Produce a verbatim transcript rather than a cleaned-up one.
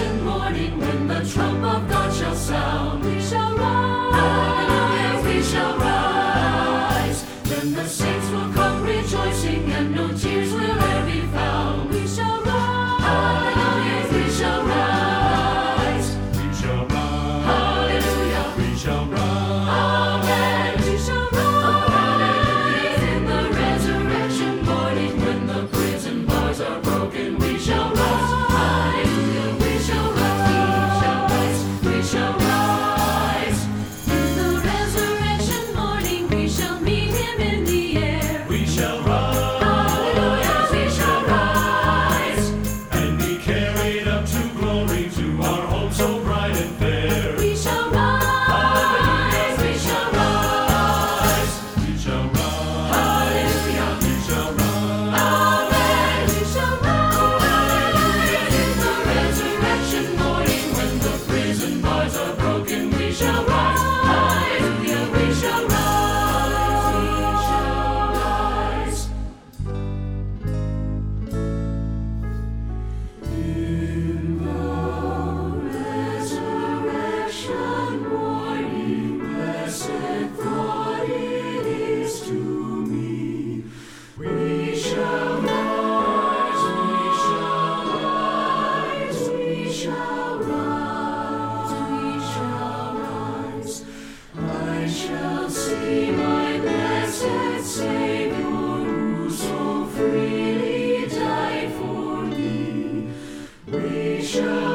resurrection morning, when the trump of God shall sound, we shall rise. Hallelujah, we shall rise. Then the saints will come rejoicing, and no tears will ever be found. We shall rise. Hallelujah, we shall rise. We shall rise. Hallelujah, We shall rise. amen. We shall rise. In the resurrection morning, when the prison bars are broken, we shall rise. Hallelujah, we shall rise. We shall rise. In the resurrection morning, we shall meet him in the air. We shall rise. Hallelujah, we shall rise. And be carried up to glory, to our home so bright and fair. We shall rise. We shall rise. We shall rise. Hallelujah. We shall rise. Amen. We shall rise. In the resurrection morning, when the prison bars are broken, we shall rise. Hallelujah, we shall rise. We shall rise. In the resurrection morning, blessed thought it is to me. We shall rise, we shall rise, we shall rise, we shall rise. I shall see my blessed Savior, who so freely died for me. We shall